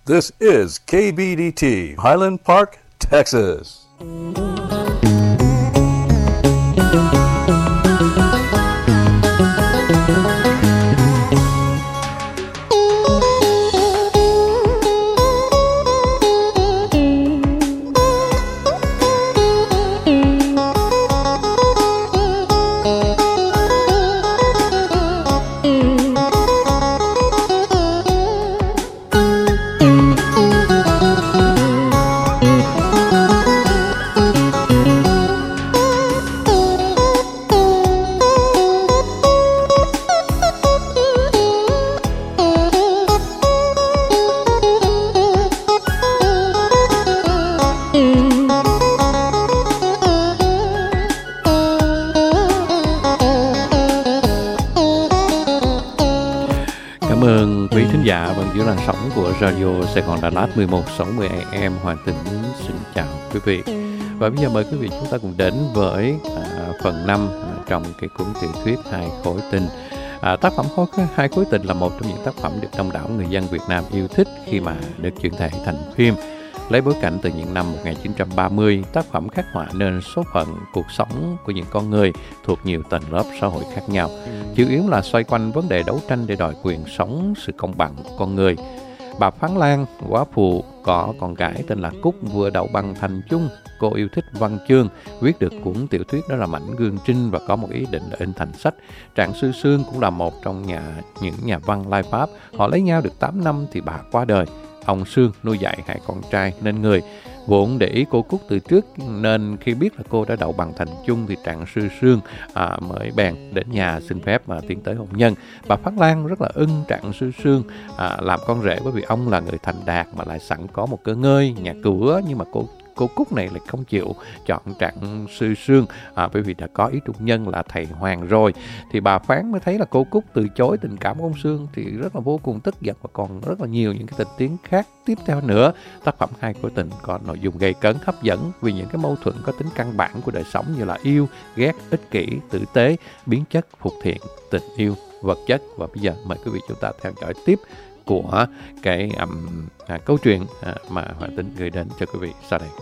This is KBDT, Highland Park, Texas. Giữa làn sóng của Radio Sài Gòn Đà Lạt 1160 AM. Hoàng Tĩnh xin chào quý vị. Và bây giờ mời quý vị chúng ta cùng đến với phần 5 trong cái cuốn tiểu thuyết Hai Khối Tình. Tác phẩm Hai Khối Tình là một trong những tác phẩm được đông đảo người dân Việt Nam yêu thích khi mà được chuyển thể thành phim. Lấy bối cảnh từ những năm 1930, tác phẩm khắc họa nên số phận cuộc sống của những con người thuộc nhiều tầng lớp xã hội khác nhau. Chủ yếu là xoay quanh vấn đề đấu tranh để đòi quyền sống, sự công bằng của con người. Bà Phán Lan, góa phụ, có con gái tên là Cúc vừa đậu bằng thành chung. Cô yêu thích văn chương, viết được cuốn tiểu thuyết đó là Mảnh Gương Trinh và có một ý định là in thành sách. Trạng Sư Sương cũng là một trong những nhà văn lai Pháp. Họ lấy nhau được 8 năm thì bà qua đời. Ông Sương nuôi dạy hai con trai nên người vốn để ý cô Cúc từ trước, nên khi biết là cô đã đậu bằng thành chung thì Trạng Sư Sương mới bèn đến nhà xin phép mà tiến tới hôn nhân. Bà Phán Lan rất là ưng Trạng Sư Sương làm con rể, bởi vì ông là người thành đạt mà lại sẵn có một cơ ngơi nhà cửa, nhưng mà cô Cúc này lại không chịu chọn Trạng Sư Sương bởi vì đã có ý trung nhân là thầy Hoàng rồi. Thì bà Phán mới thấy là cô Cúc từ chối tình cảm của ông Sương thì rất là vô cùng tức giận, và còn rất là nhiều những cái tình tiết khác tiếp theo nữa. Tác phẩm Hai Khối Tình có nội dung gây cấn, hấp dẫn vì những cái mâu thuẫn có tính căn bản của đời sống như là yêu, ghét, ích kỷ, tử tế, biến chất, phục thiện, tình yêu, vật chất. Và bây giờ mời quý vị chúng ta theo dõi tiếp của cái câu chuyện mà Hoàng Tĩnh gửi đến cho quý vị sau đây.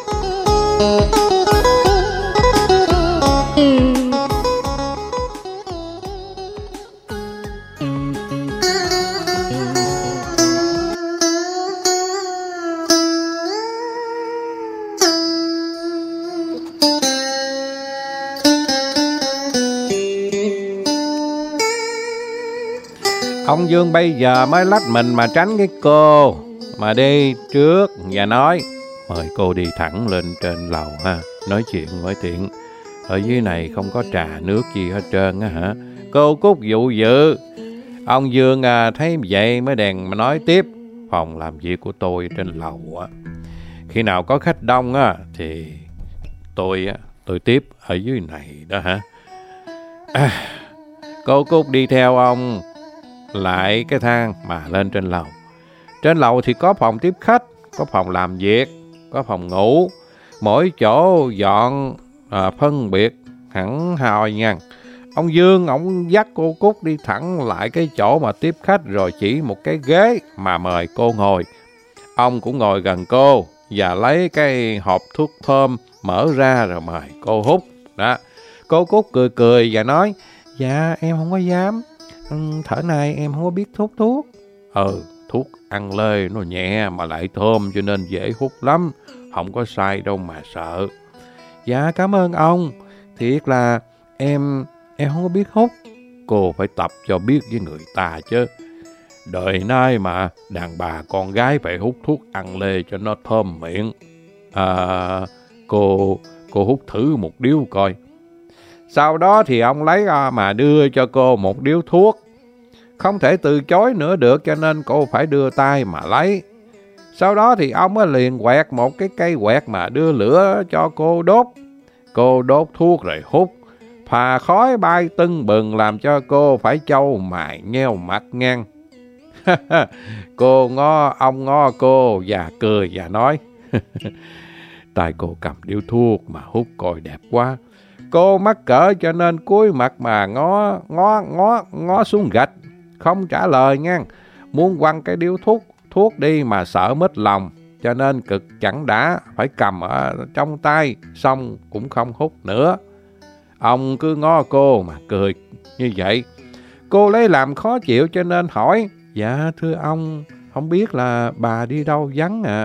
Ông Dương bây giờ mới lách mình mà tránh cái cô mà đi trước và nói mời cô đi thẳng lên trên lầu ha, nói chuyện với tiện. Ở dưới này không có trà nước gì hết trơn á hả? Cô Cúc dụ dự. Ông Dương thấy vậy mới đèn mà nói tiếp. Phòng làm việc của tôi trên lầu á, khi nào có khách đông á thì tôi tiếp ở dưới này đó hả? Cô Cúc đi theo ông lại cái thang mà lên trên lầu. Trên lầu thì có phòng tiếp khách, có phòng làm việc, có phòng ngủ. Mỗi chỗ dọn phân biệt hẳn hoi nha. Ông Dương, ông dắt cô Cúc đi thẳng lại cái chỗ mà tiếp khách, rồi chỉ một cái ghế mà mời cô ngồi. Ông cũng ngồi gần cô và lấy cái hộp thuốc thơm mở ra rồi mời cô hút. Đó. Cô Cúc cười và nói, dạ em không có dám. Thở này em không có biết hút thuốc. Thuốc ăn lê nó nhẹ mà lại thơm cho nên dễ hút lắm, không có sai đâu mà sợ. Dạ cảm ơn ông, thiệt là em không có biết hút. Cô phải tập cho biết với người ta chứ. Đời nay mà đàn bà con gái phải hút thuốc ăn lê cho nó thơm miệng. Cô hút thử một điếu coi. Sau đó thì ông lấy mà đưa cho cô một điếu thuốc. Không thể từ chối nữa được cho nên cô phải đưa tay mà lấy. Sau đó thì ông mới liền quẹt một cái cây quẹt mà đưa lửa cho cô đốt. Cô đốt thuốc rồi hút. Phà khói bay tưng bừng làm cho cô phải chau mày nheo mặt ngang. Ông ngó cô và cười và nói. Tay cô cầm điếu thuốc mà hút coi đẹp quá. Cô mắc cỡ cho nên cúi mặt mà ngó xuống gạch, không trả lời nha. Muốn quăng cái điếu thuốc thuốc đi mà sợ mất lòng, cho nên cực chẳng đã phải cầm ở trong tay, xong cũng không hút nữa. Ông cứ ngó cô mà cười như vậy. Cô lấy làm khó chịu cho nên hỏi, dạ thưa ông, không biết là bà đi đâu vắng ạ?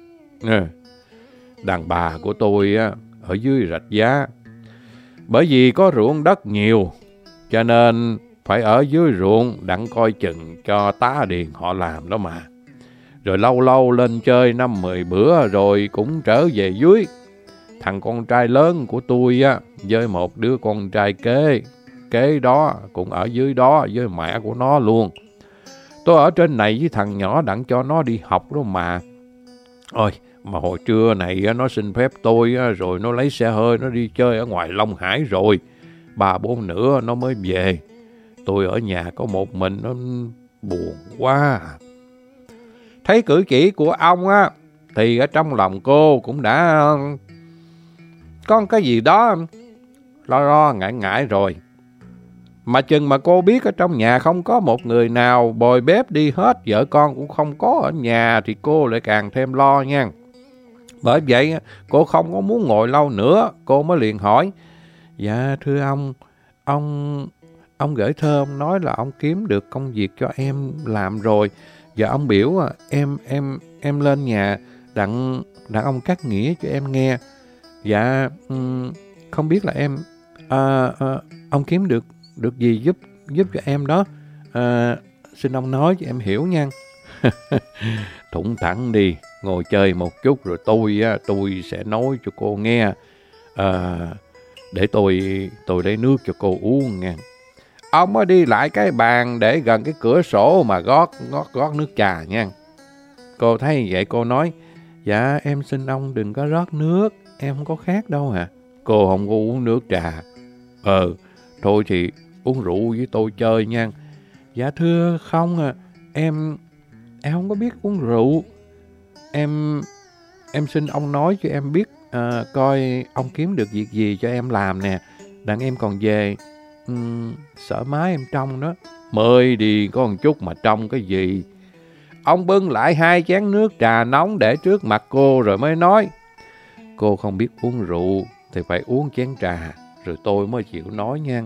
Đàn bà của tôi ở dưới Rạch Giá. Bởi vì có ruộng đất nhiều, cho nên phải ở dưới ruộng đặng coi chừng cho tá điền họ làm đó mà. Rồi lâu lâu lên chơi 5-10 bữa rồi cũng trở về dưới. Thằng con trai lớn của tôi với một đứa con trai kế đó cũng ở dưới đó với mẹ của nó luôn. Tôi ở trên này với thằng nhỏ đặng cho nó đi học đó mà. Ôi, mà hồi trưa này nó xin phép tôi rồi nó lấy xe hơi nó đi chơi ở ngoài Long Hải rồi. 3-4 nữa nó mới về. Tôi ở nhà có một mình, nó buồn quá. Thấy cử chỉ của ông thì ở trong lòng cô cũng đã có cái gì đó lo ngại rồi. Mà chừng mà cô biết ở trong nhà không có một người nào, bồi bếp đi hết, vợ con cũng không có ở nhà, thì cô lại càng thêm lo nha. Bởi vậy cô không có muốn ngồi lâu nữa, cô mới liền hỏi, dạ thưa ông gửi thơ, ông nói là ông kiếm được công việc cho em làm rồi, và ông biểu em lên nhà đặng ông cắt nghĩa cho em nghe. Dạ không biết là ông kiếm được gì giúp cho em đó, xin ông nói cho em hiểu nha. Thủng thẳng đi, ngồi chơi một chút rồi tôi sẽ nói cho cô nghe. Để tôi lấy nước cho cô uống nha. Ông mới đi lại cái bàn để gần cái cửa sổ mà gót nước trà nha. Cô thấy vậy cô nói, dạ em xin ông đừng có rót nước, em không có khát đâu hả? Cô không có uống nước trà. Thôi thì uống rượu với tôi chơi nha. Dạ thưa không em không có biết uống rượu. Em xin ông nói cho em biết coi ông kiếm được việc gì cho em làm nè, đặng em còn về sợ má em trông đó. Mời đi, có một chút mà trông cái gì. Ông bưng lại 2 chén nước trà nóng để trước mặt cô rồi mới nói, cô không biết uống rượu thì phải uống chén trà rồi tôi mới chịu nói nha.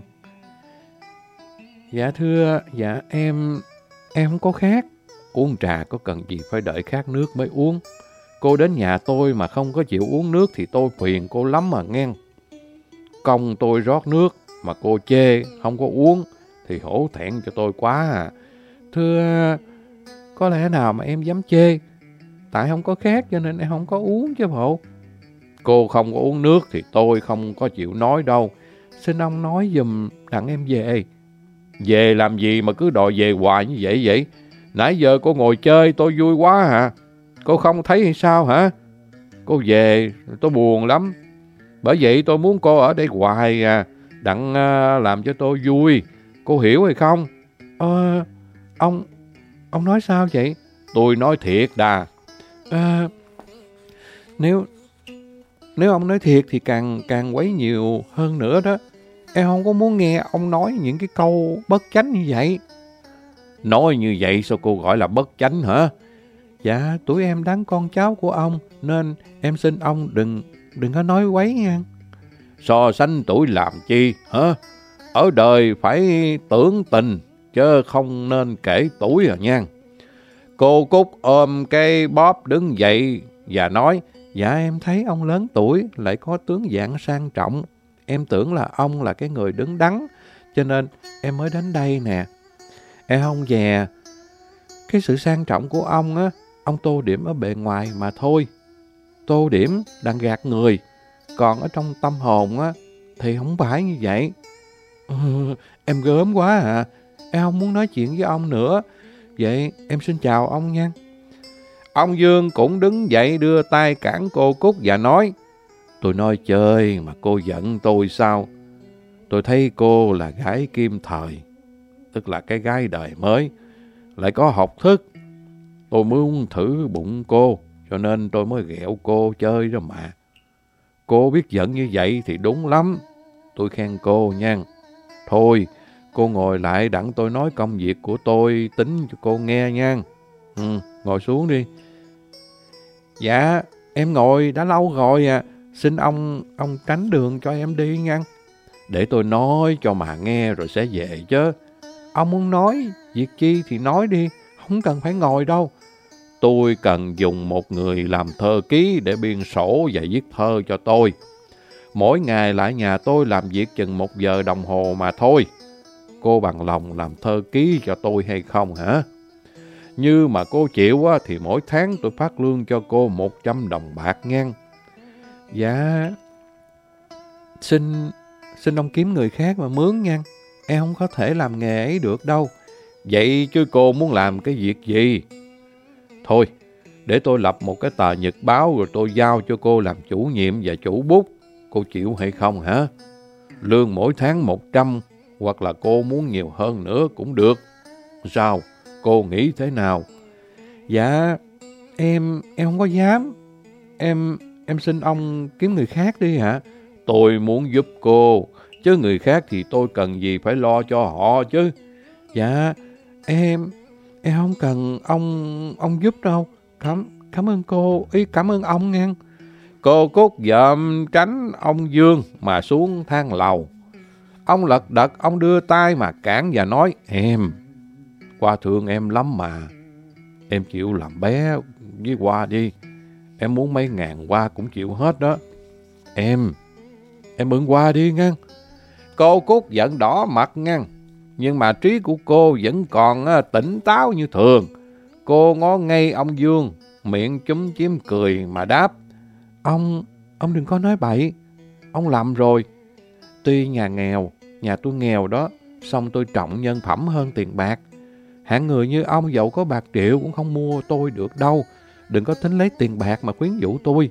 Dạ thưa, dạ em không có khát. Uống trà có cần gì phải đợi khát nước mới uống. Cô đến nhà tôi mà không có chịu uống nước thì tôi phiền cô lắm mà nghe. Công tôi rót nước mà cô chê không có uống thì hổ thẹn cho tôi quá à. Thưa, có lẽ nào mà em dám chê? Tại không có khát cho nên em không có uống chứ bộ. Cô không có uống nước thì tôi không có chịu nói đâu. Xin ông nói giùm đặng em về. Về làm gì mà cứ đòi về hoài như vậy? Nãy giờ cô ngồi chơi tôi vui quá hả? Cô không thấy hay sao hả? Cô về tôi buồn lắm. Bởi vậy tôi muốn cô ở đây hoài đặng làm cho tôi vui. Cô hiểu hay không? Ông nói sao vậy? Tôi nói thiệt đà. Nếu ông nói thiệt thì càng quấy nhiều hơn nữa đó. Em không có muốn nghe ông nói những cái câu bất chánh như vậy. Nói như vậy sao cô gọi là bất chánh hả? Dạ, tuổi em đáng con cháu của ông, nên em xin ông đừng có nói quấy nha. So sánh tuổi làm chi hả? Ở đời phải tưởng tình, chứ không nên kể tuổi nha. Cô Cúc ôm cái bóp đứng dậy và nói, dạ em thấy ông lớn tuổi, lại có tướng dạng sang trọng. Em tưởng là ông là cái người đứng đắn, cho nên em mới đến đây nè. Em không dè cái sự sang trọng của ông á, ông tô điểm ở bề ngoài mà thôi. Tô điểm đang gạt người, còn ở trong tâm hồn á thì không phải như vậy. Em gớm quá à, em không muốn nói chuyện với ông nữa. Vậy em xin chào ông nha. Ông Dương cũng đứng dậy đưa tay cản cô Cúc và nói, tôi nói chơi mà cô giận tôi sao? Tôi thấy cô là gái kim thời, tức là cái gái đời mới, lại có học thức. Tôi muốn thử bụng cô, cho nên tôi mới ghẹo cô chơi đó mà. Cô biết giận như vậy thì đúng lắm. Tôi khen cô nha. Thôi, cô ngồi lại đặng tôi nói công việc của tôi tính cho cô nghe nha. ngồi xuống đi. Dạ, em ngồi đã lâu rồi à. Xin ông tránh đường cho em đi nha. Để tôi nói cho mà nghe rồi sẽ về chứ. Ông muốn nói việc chi thì nói đi, không cần phải ngồi đâu. Tôi cần dùng một người làm thơ ký để biên sổ và viết thơ cho tôi. Mỗi ngày lại nhà tôi làm việc chừng 1 giờ đồng hồ mà thôi. Cô bằng lòng làm thơ ký cho tôi hay không hả? Như mà cô chịu á, thì mỗi tháng tôi phát lương cho cô 100 đồng bạc nha. Dạ, xin ông kiếm người khác mà mướn nha. Em không có thể làm nghề ấy được đâu. Vậy chứ cô muốn làm cái việc gì? Thôi, để tôi lập một cái tờ nhật báo rồi tôi giao cho cô làm chủ nhiệm và chủ bút. Cô chịu hay không hả? Lương mỗi tháng 100, hoặc là cô muốn nhiều hơn nữa cũng được. Sao? Cô nghĩ thế nào? Dạ, em không có dám. Em xin ông kiếm người khác đi hả? Tôi muốn giúp cô, chứ người khác thì tôi cần gì phải lo cho họ chứ. Dạ, em không cần ông giúp đâu. Cảm ơn cô, cảm ơn ông nha. Cô Cúc dòm tránh ông Dương mà xuống thang lầu. Ông lật đật, ông đưa tay mà cản và nói, em, Hoa thương em lắm mà. Em chịu làm bé với Hoa đi. Em muốn mấy ngàn Hoa cũng chịu hết đó. Em mượn Hoa đi nha. Cô Cúc giận đỏ mặt nha. Nhưng mà trí của cô vẫn còn tỉnh táo như thường. Cô ngó ngay ông Dương, miệng chúm chím cười mà đáp. Ông đừng có nói bậy. Ông lầm rồi. Tuy nhà tôi nghèo đó, xong tôi trọng nhân phẩm hơn tiền bạc. Hạng người như ông dẫu có bạc triệu cũng không mua tôi được đâu. Đừng có tính lấy tiền bạc mà quyến rũ tôi.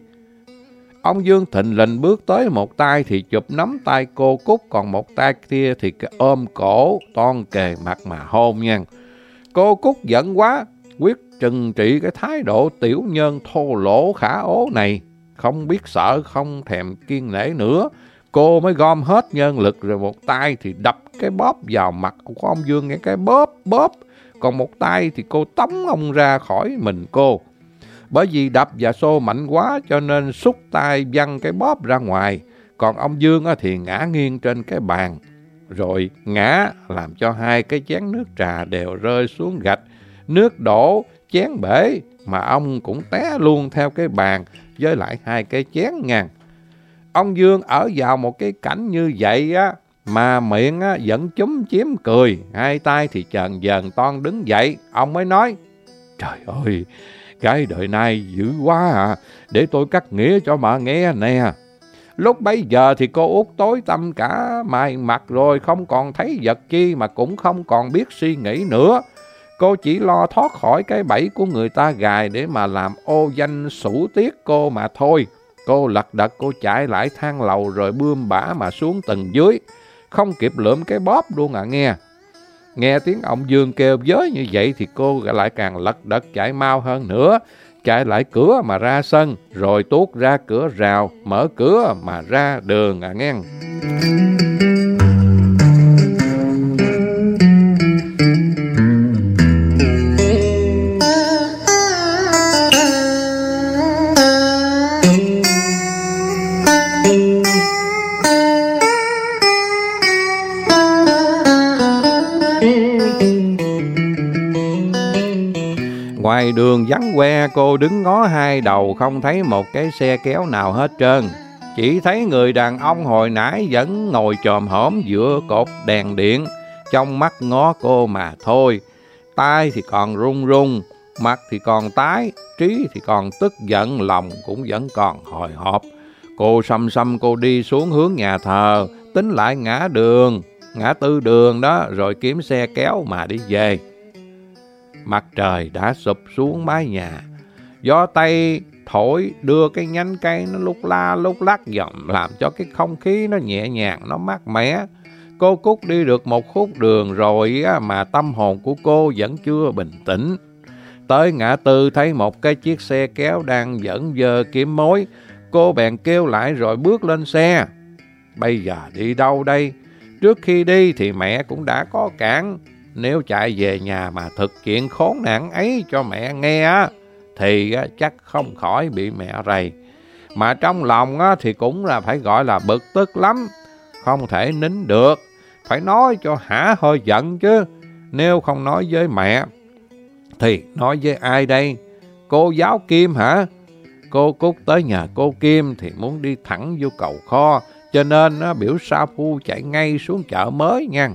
Ông Dương thình lình bước tới, một tay thì chụp nắm tay cô Cúc, còn một tay kia thì ôm cổ, toan kề mặt mà hôn nha. Cô Cúc giận quá, quyết trừng trị cái thái độ tiểu nhân thô lỗ khả ố này. Không biết sợ, không thèm kiêng nể nữa. Cô mới gom hết nhân lực rồi một tay thì đập cái bóp vào mặt của ông Dương, nghe cái bóp. Còn một tay thì cô tống ông ra khỏi mình cô. Bởi vì đập và xô mạnh quá cho nên xúc tay văng cái bóp ra ngoài. Còn ông Dương thì ngã nghiêng trên cái bàn. Rồi ngã làm cho 2 cái chén nước trà đều rơi xuống gạch. Nước đổ, chén bể mà ông cũng té luôn theo cái bàn với lại 2 cái chén nha. Ông Dương ở vào một cái cảnh như vậy á, mà miệng vẫn chúm chím cười, 2 tay thì chần dần toan đứng dậy. Ông mới nói, trời ơi, cái đời này dữ quá à, để tôi cắt nghĩa cho mà nghe nè. Lúc bấy giờ thì cô Út tối tăm cả mày mặt rồi, không còn thấy vật chi mà cũng không còn biết suy nghĩ nữa. Cô chỉ lo thoát khỏi cái bẫy của người ta gài để mà làm ô danh sủ tiết cô mà thôi. Cô lật đật, cô chạy lại thang lầu rồi bươm bả mà xuống tầng dưới. Không kịp lượm cái bóp luôn à nghe. Nghe tiếng ông Dương kêu với như vậy thì cô lại càng lật đật chạy mau hơn nữa. Chạy lại cửa mà ra sân, rồi tuốt ra cửa rào, mở cửa mà ra đường à nghe. Ngoài đường vắng que, cô đứng ngó 2 đầu không thấy một cái xe kéo nào hết trơn. Chỉ thấy người đàn ông hồi nãy vẫn ngồi chồm hổm giữa cột đèn điện, trong mắt ngó cô mà thôi. Tai thì còn run run, mặt thì còn tái, trí thì còn tức giận, lòng cũng vẫn còn hồi hộp. Cô xăm cô đi xuống hướng nhà thờ, tính lại ngã tư đường đó, rồi kiếm xe kéo mà đi về. Mặt trời đã sụp xuống mái nhà. Gió Tây thổi đưa cái nhánh cây nó lúc la lúc lắc dầm, làm cho cái không khí nó nhẹ nhàng, nó mát mẻ. Cô Cúc đi được một khúc đường rồi mà tâm hồn của cô vẫn chưa bình tĩnh. Tới ngã tư thấy một cái chiếc xe kéo đang dẫn dơ kiếm mối. Cô bèn kêu lại rồi bước lên xe. Bây giờ đi đâu đây? Trước khi đi thì mẹ cũng đã có cản. nếu chạy về nhà mà thực chuyện khốn nạn ấy cho mẹ nghe á, thì chắc không khỏi bị mẹ rầy. Mà trong lòng á, thì cũng là phải gọi là bực tức lắm, không thể nín được, phải nói cho hả hơi giận chứ. Nếu không nói với mẹ thì nói với ai đây? Cô giáo Kim hả? Cô Cúc tới nhà cô Kim thì muốn đi thẳng vô cầu kho, cho nên biểu Sa Phu chạy ngay xuống chợ mới nha.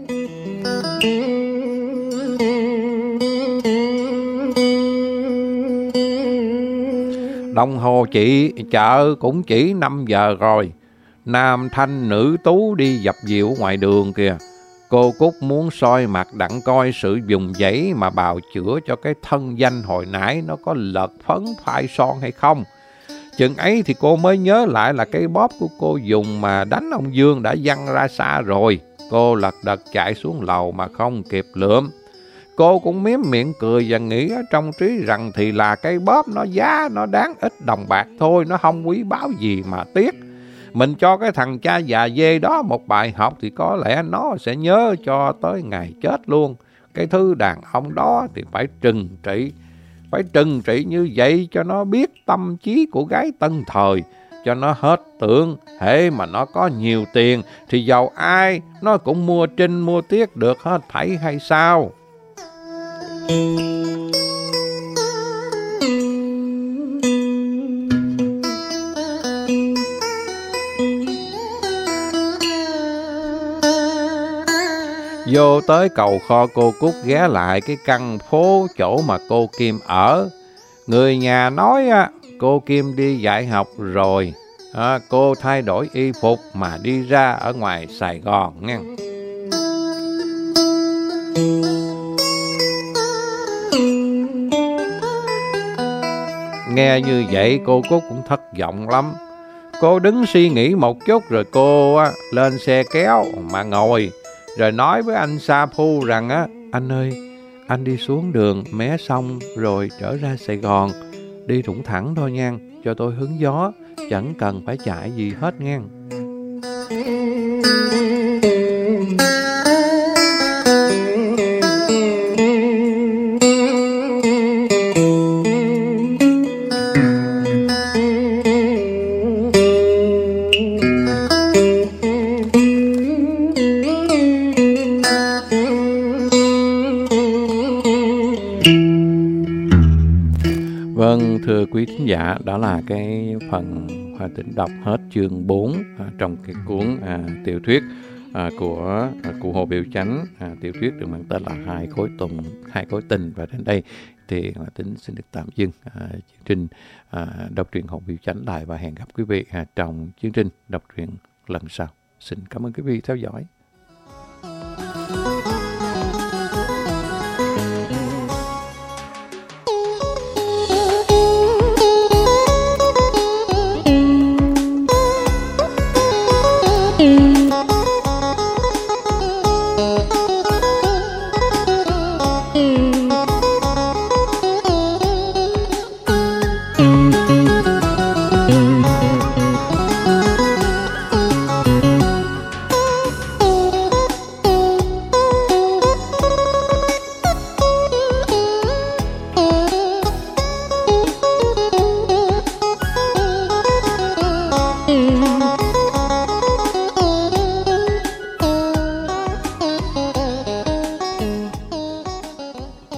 Đồng hồ chị chợ cũng chỉ 5 giờ rồi. Nam thanh nữ tú đi dập dịu ngoài đường kìa. Cô Cúc muốn soi mặt đặng coi sự dùng giấy mà bào chữa cho cái thân danh hồi nãy nó có lật phấn phai son hay không. Chừng ấy thì cô mới nhớ lại là cái bóp của cô dùng mà đánh ông Dương đã văng ra xa rồi. Cô lật đật chạy xuống lầu mà không kịp lượm. Cô cũng miếm miệng cười và nghĩ trong trí rằng thì là cái bóp nó giá nó đáng ít đồng bạc thôi, nó không quý báu gì mà tiếc. Mình cho cái thằng cha già dê đó một bài học thì có lẽ nó sẽ nhớ cho tới ngày chết luôn. Cái thứ đàn ông đó thì phải trừng trị như vậy cho nó biết tâm trí của gái tân thời, cho nó hết tưởng hễ mà nó có nhiều tiền thì giàu ai nó cũng mua trinh mua tiết được hết thảy hay sao. Vô tới cầu kho, cô Cúc ghé lại cái căn phố chỗ mà cô Kim ở. Người nhà nói cô Kim đi dạy học rồi, cô thay đổi y phục mà đi ra ở ngoài Sài Gòn nha. Nghe như vậy cô Cúc cũng thất vọng lắm. Cô đứng suy nghĩ một chút rồi cô lên xe kéo mà ngồi, rồi nói với anh Sa Phu rằng anh ơi, anh đi xuống đường mé sông rồi trở ra Sài Gòn, đi thủng thẳng thôi nha, cho tôi hứng gió, chẳng cần phải chạy gì hết nha. Vâng, thưa quý thính giả, đó là cái phần Hòa Tĩnh đọc hết chương 4 trong cái cuốn tiểu thuyết của cụ Hồ Biểu Chánh. Tiểu thuyết được mang tên là Hai khối tình. Và đến đây thì Hòa Tĩnh xin được tạm dừng chương trình đọc truyện Hồ Biểu Chánh lại và hẹn gặp quý vị trong chương trình đọc truyện lần sau. Xin cảm ơn quý vị theo dõi.